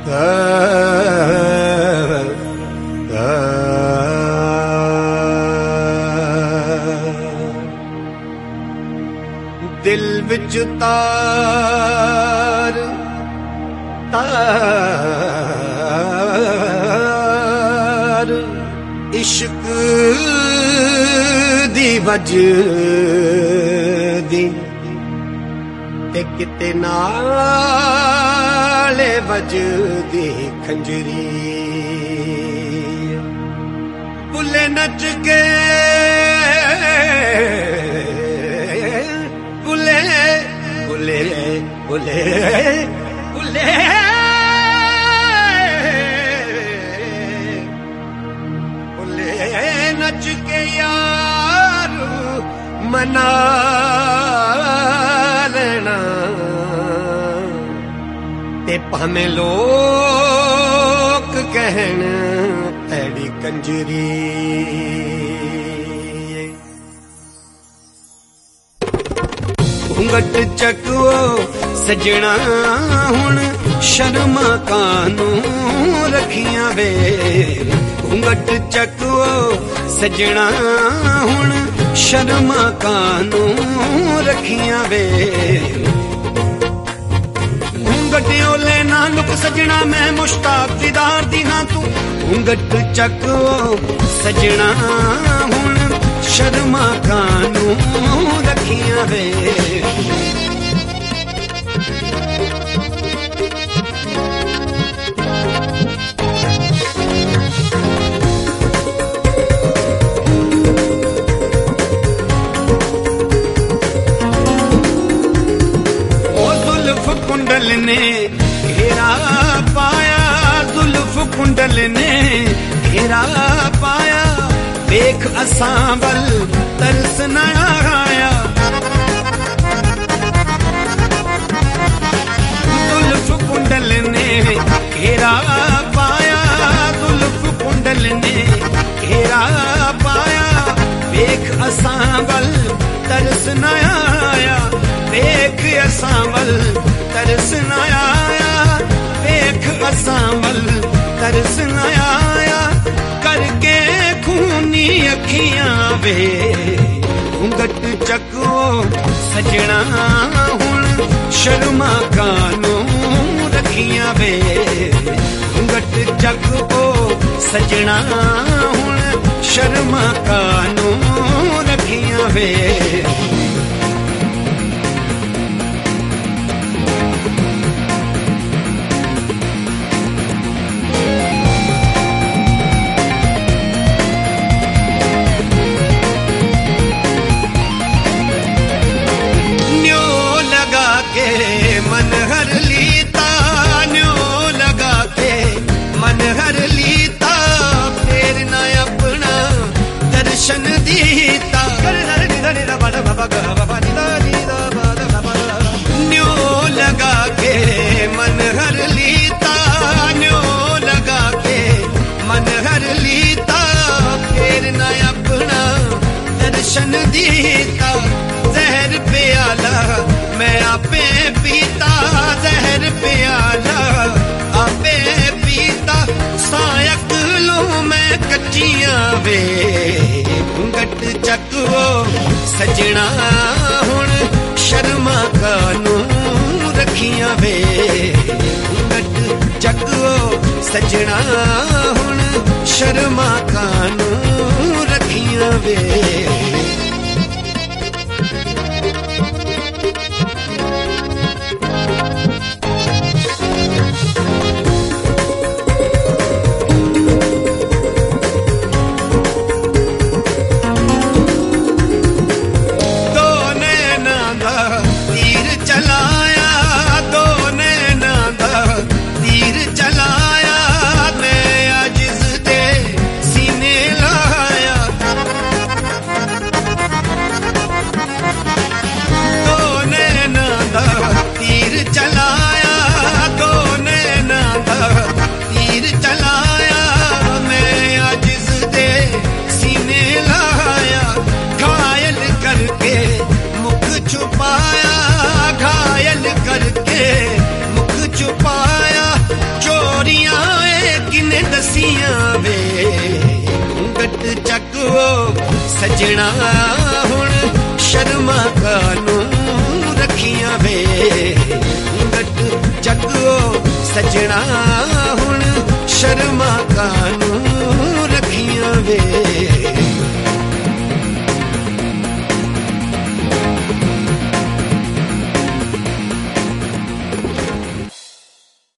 दिल विच तार तार इश्क दी वजदी ते किते नाले वजदी खंजरी बुले नच के बुले बुले बुले बुले बुले नच के यार मना लेना ते भावें लोक कहन ऐड़ी कंजरी घूंघट चको सजना हुण शर्मा कानू रखियां वे घूंघट चको सजना हुण शर्मा कानू रखियां वे घूंघट ओले ना लुक सजना मैं मुश्ताक दीदार दी हाँ तू घूंघट चको सजना हुण शर्मा कानू रखियां वे कुंडल ने घेरा पाया जुल्फ कुंडल ने घेरा पाया देख असां वल तरस न आया जुल्फ कुंडल ने घेरा पाया जुल्फ कुंडल ने घेरा पाया देख असां वल तरस न आया देख असां वल तरस न आया देख असां वल तरस न आया करके खूनी अखियां वे घूंघट चको सजना हुण शर्मा कानू रखियां वे घूंघट चको सजना हुण शर्मा कानू रखियां वे मन हर लीता न्यो लगा के मन हर लीता फिर न अपना दर्शन दीता न्यो लगा के मन हर लीता न्यो लगा के मन हर लीता फिर न अपना दर्शन दीता जहर प्याला मैं आपे पीता जहर प्याला आपे पीता सायक लो मैं कच्चियां वे घूंघट चको सजना हुण शर्मा कानू रखियां वे घूंघट चको सजना हुण शर्मा कानू रखियां वे सजना हुण शर्मा कानूं रखियां वे घुंघट चको सजना हुण शर्मा कानूं रखियां वे।